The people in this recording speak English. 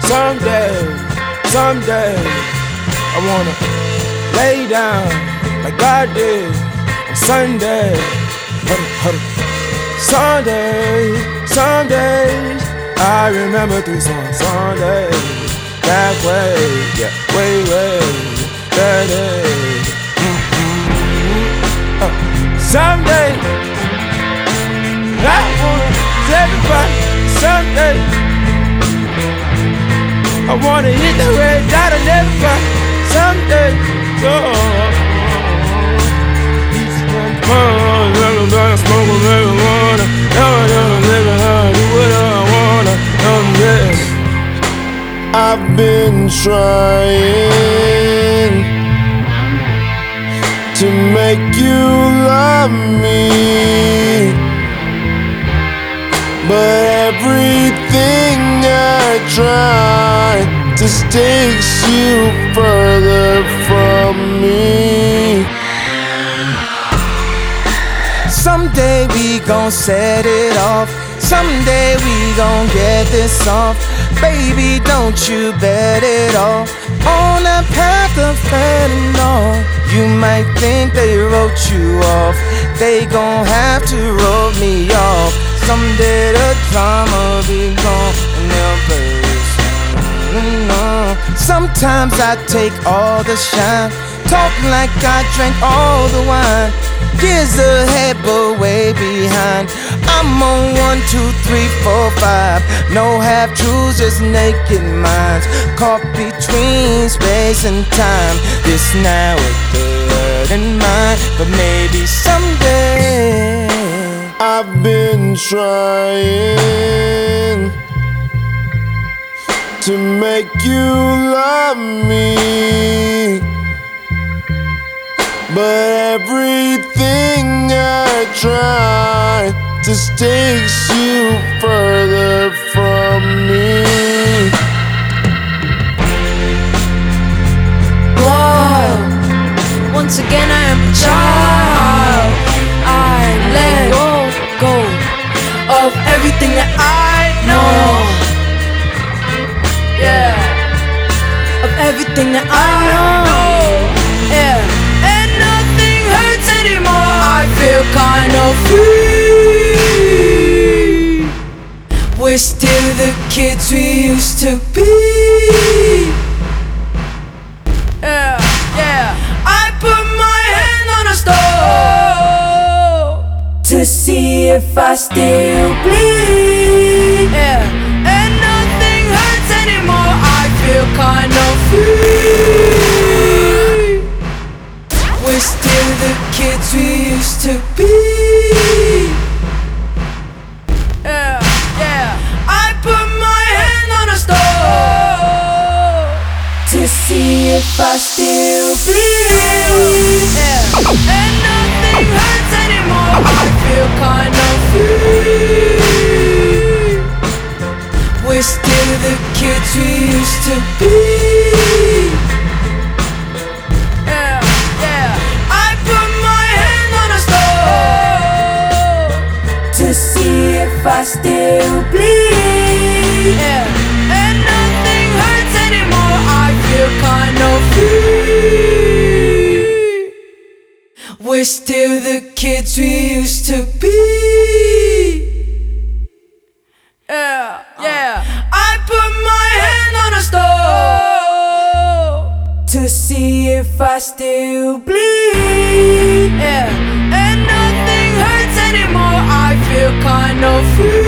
Someday, someday, I wanna lay down like God did on Sunday. Sunday, some days I remember 3 songs. Sunday, that way, yeah, way, that day. Someday, I wanna tell everybody. Someday, I wanna hit the red dot and everybody. Someday, smoke a marijuana. Do what I wanna. I've been trying to make you love me, but everything I try just takes you further from me. Someday we gon' set it off. Someday we gon' get this off. Baby, don't you bet it all on that path of fentanyl. You might think they wrote you off. They gon' have to wrote me off. Someday the drama be gone and they'll play this song. Sometimes I take all the shine, talk like I drank all the wine. Years ahead but way behind. I'm on 1, 2, 3, 4, 5. No half-truths, just naked minds, caught between space and time. This now with the word in mind, but maybe someday. I've been trying to make you love me, but everything I try just takes you further from me. Whoa, once again I am a child. I let go of everything that I know. Yeah, of everything that I know. Yeah. I feel kind of free. We're still the kids we used to be. Yeah, yeah. I put my hand on a stove to see if I still bleed. Yeah, and nothing hurts anymore. I feel kind of free. We're still the kids we used to be. Yeah, yeah. I put my hand on a stove to see if I still bleed. Yeah, and nothing hurts anymore. I feel kind of free. We're still the kids we used to be. I still bleed. Yeah, and nothing hurts anymore. I feel kind of free. We're still the kids we used to be. Yeah, yeah. I put my hand on a stove to see if I still bleed. Yeah, and nothing hurts anymore. I feel kind of free.